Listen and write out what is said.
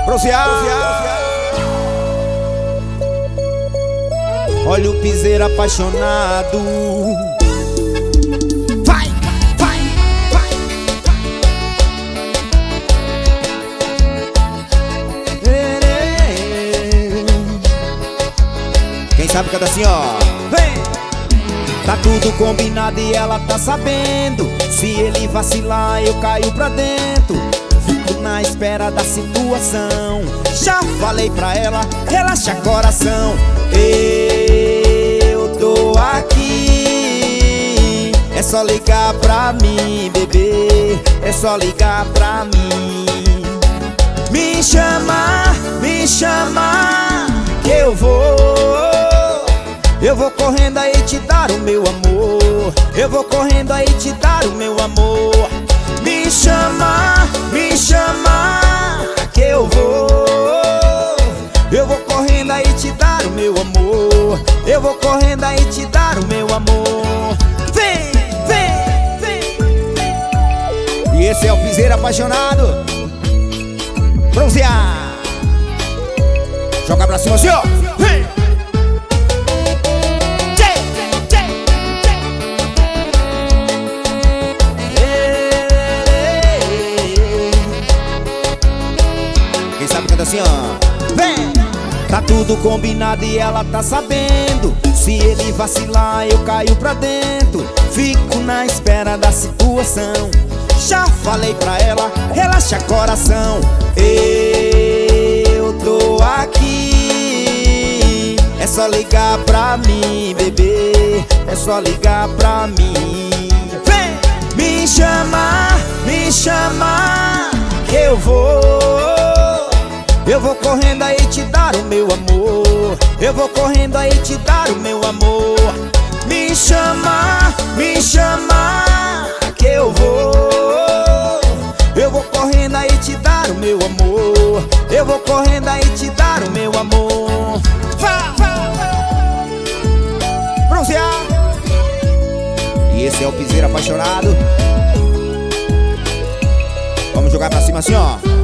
Bronzear. Olha o piseiro apaixonado. Vai, vai, vai, quem sabe canta assim, ó. Vem! Tá tudo combinado e ela tá sabendo. Se ele vacilar, eu caio pra dentro. Fico na espera da situação. Já falei pra ela, relaxa coração. Eu tô aqui. É só ligar pra mim, bebê. É só ligar pra mim. Me chama que eu vou correndo aí te dar o meu amor. Eu vou correndo aí te dar o meu amor. Me chama que eu vou correndo aí te dar o meu amor. Eu vou correndo aí te dar o meu amor. Vem, vem, vem. E esse é o piseiro apaixonado. Bronzear. Joga pra cima assim, ó. Vem. Quem sabe canta assim, ó. Vem! Tá tudo combinado e ela tá sabendo. Se ele vacilar, eu caio pra dentro. Fico na espera da situação. Já falei pra ela, relaxa coração. Eu tô aqui. É só ligar pra mim, bebê. É só ligar pra mim. Vem! Me chama que eu vou correndo aí te dar o meu amor. Eu vou correndo aí te dar o meu amor. Me chama que eu vou correndo aí te dar o meu amor. Eu vou correndo aí te dar o meu amor. Bronzear. E esse é o piseiro apaixonado. Vamos jogar pra cima assim, ó.